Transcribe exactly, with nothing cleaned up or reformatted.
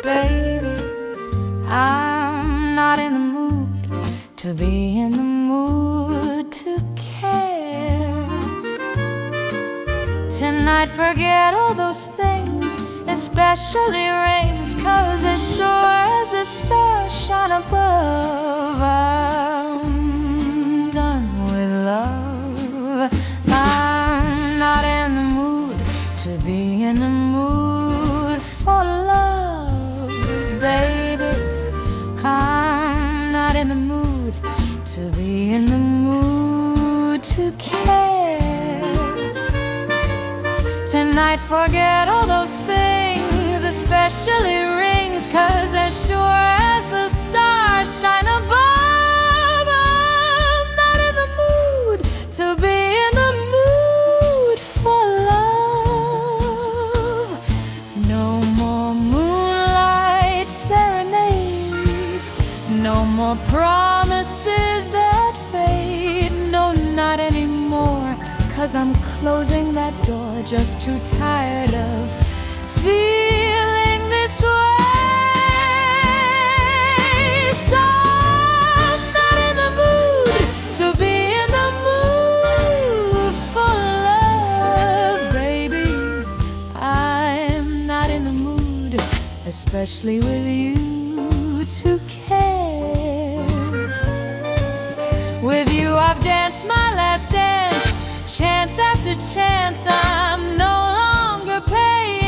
Baby, I'm not in the mood to be in the mood to care. Tonight forget all those things, especially rings, 'cause as sure as the stars shine above, I'm done with love. I'm not in the mood to be in the mood for love, baby. I'm not in the mood to be in the mood to care. Tonight forget all those things, especially rings, 'cause as sure as the stars shine above, I'm not in the mood to be in the mood for love. No more moonlight serenades, no more promises that fade. No, not anymore, 'cause I'm closing that door, just too tired of feeling this way. So I'm not in the mood to be in the mood for love, baby. I'm not in the mood, especially with you, to care. With you I've danced my last dance, chance after chance. I'm no longer paying